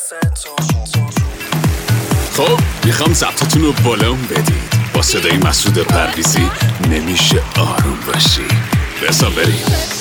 خب میخوام ضبطتون رو بالام بدید. با صدای مسعود پرویزی نمیشه آروم باشی. بسا بریم.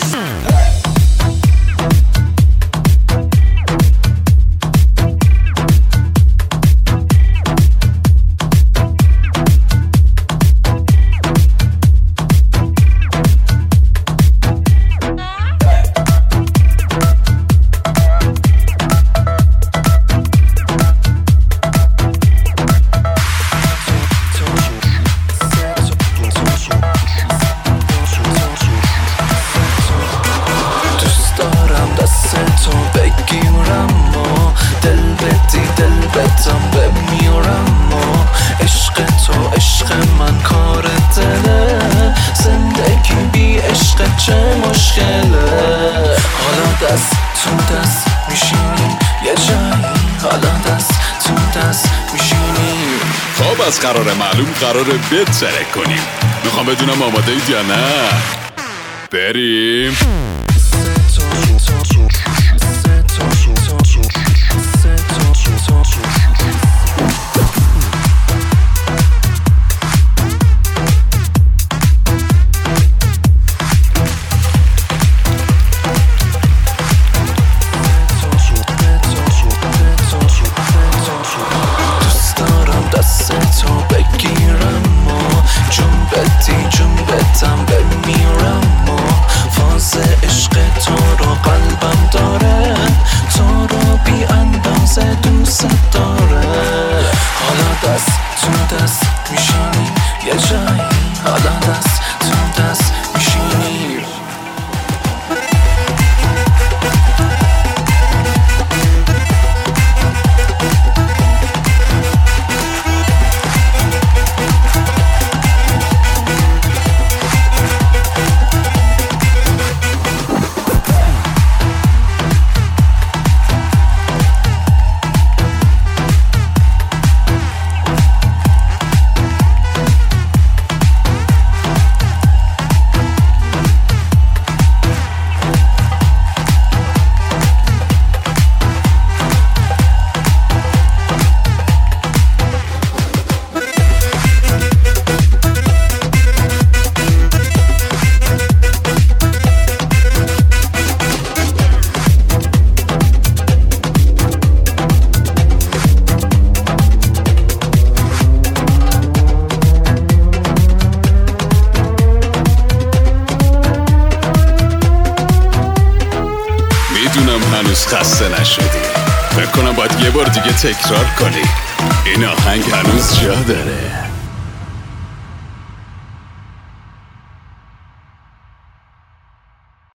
بمیرم و عشق تو عشق من کار دله، زندگی بی عشق چه مشکله. حالا دست تو دست میشینیم یه جایی، حالا دست تو دست میشینیم. خب از قرار معلوم قراره بترک کنیم. میخوام بدونم آماده اید یا نه؟ بریم. جنبتم بمیرم و فاز عشق تو رو قلبم داره، تو رو بی اندازه دوست داره. حالا دست تو دست میشینیم یه جایی، حالا دست تو دست میشینیم. میدونم هنوز خسته نشدی. فکر کنم باید یه بار دیگه تکرار کنی. این آهنگ هنوز جا داره.